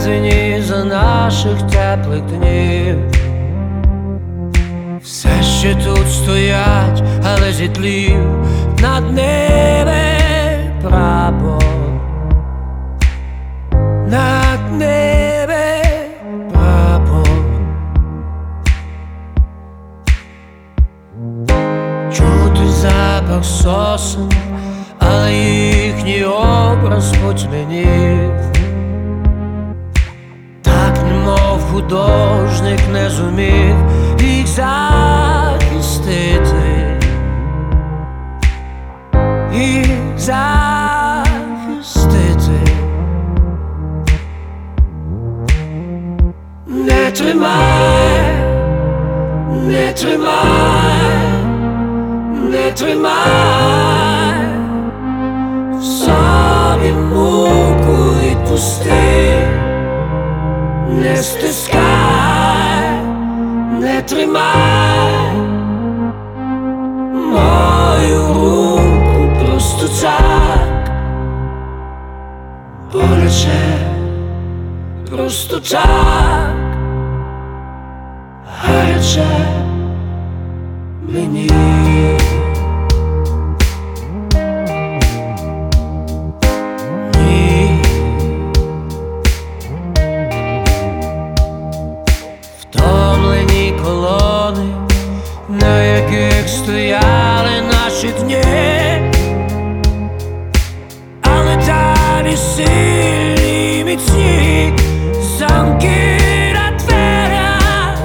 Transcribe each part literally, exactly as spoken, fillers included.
всередині за наших теплих днів. Все ще тут стоять, але зітлів над ними прапор, над ними прапор. Чути запах сосен, але їхній образ потьмянів. Так, немов художник не зумів їх захистити, їх захистити. Не тримай, не тримай, не тримай в собі муку, відпусти, не стискай, не тримай мою руку просто так, боляче, просто так, гаряче мені. Ні. Втомлені колони, на яких стояли наші дні, але далі сильні, міцні замки на дверях,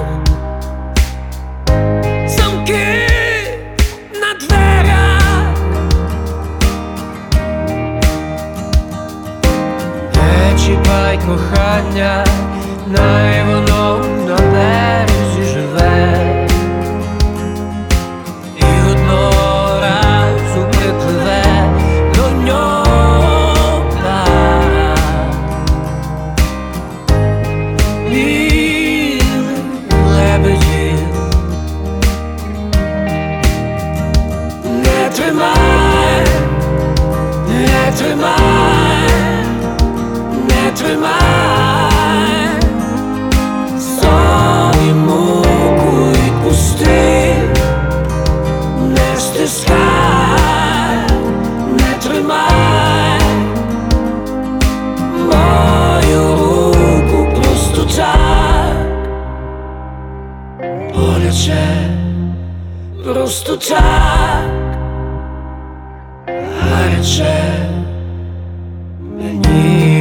замки на дверях. Не чіпай кохання, най воно на березі живе, і одного разу припливе до нього пара білих лебедів. Не тримай, не тримай, не тримай собі муку, відпусти, не стискай, не тримай мою руку просто так, боляче, просто так, гаряче мені.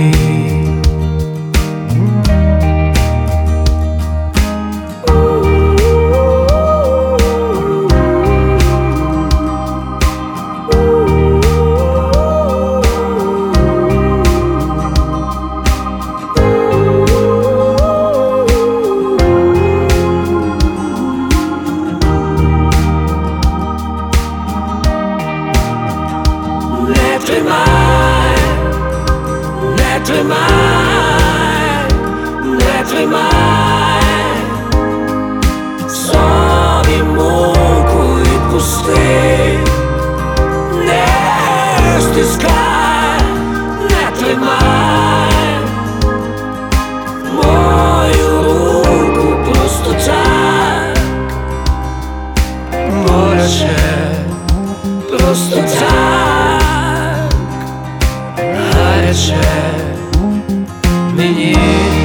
Не тримай, не тримай, не тримай собі муку, відпусти, не стискай, не тримай мою руку просто так, боляче, просто так, гаряче мені.